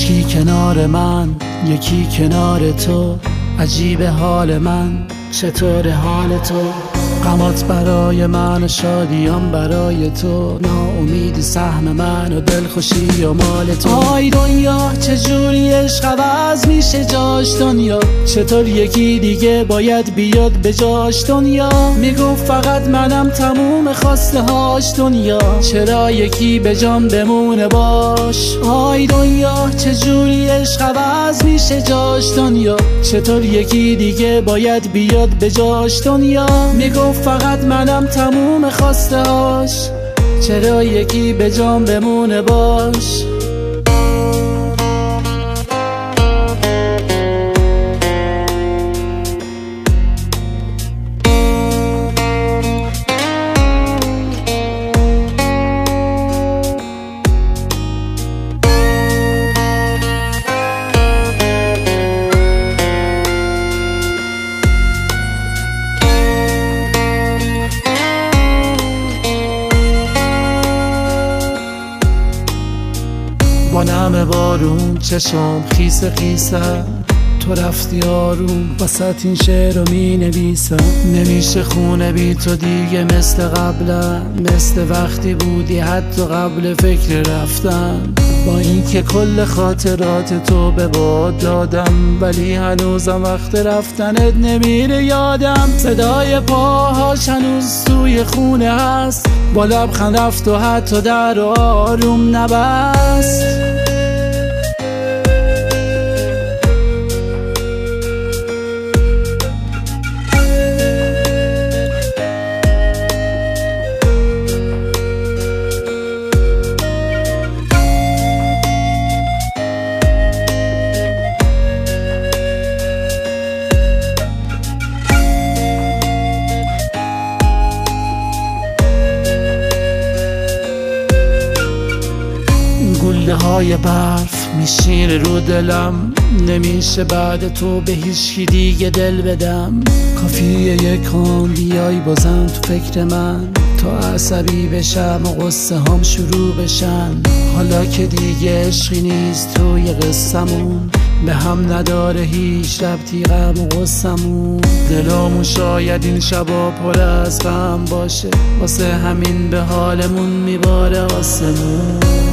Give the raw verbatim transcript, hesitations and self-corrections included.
یکی کنار من، یکی کنار تو، عجیب حال من، چطور حال تو؟ غمات برای من و شادیام برای تو، ناامیدی سهم من و دلخوشی و مال تو. آی دنیا چجوری عشق عوض میشه جاش دنیا، چطور یکی دیگه باید بیاد به جاش دنیا. میگفت فقط منم تموم خواسته هاش دنیا، چرا یکی به جان بمونه باش. آی دنیا چجوری عشق عوض میشه جاش دنیا، چطور یکی دیگه باید بیاد به جاش دنیا. میگفت فقط منم تموم خواسته هاش، چرا یکی به جان بمونه باش. با نم بارون چشم خیس خیسه، تو رفتی آروم وسط این شعر رو می نویسم. نمیشه خونه بی تو دیگه مثل قبلا، مثل وقتی بودی حتی قبل فکر رفتن. با اینکه کل خاطرات تو به باد دادم، ولی هنوزم وقت رفتنت نمیره یادم. صدای پاهاش هنوز توی خونه هست، با لبخند رفت و حتی در آروم نبست. گله های برف میشینه رو دلم، نمیشه بعد تو به هیچکی دیگه دل بدم. کافیه یک آن بیای بازم تو فکر من، تا عصبی بشم و قصه هم شروع بشن. حالا که دیگه عشقی نیست توی قصمون، به هم نداره هیچ ربطی غم و قصمون. دلامون شاید این شبا پر از غم باشه، واسه همین به حالمون میباره آسمون.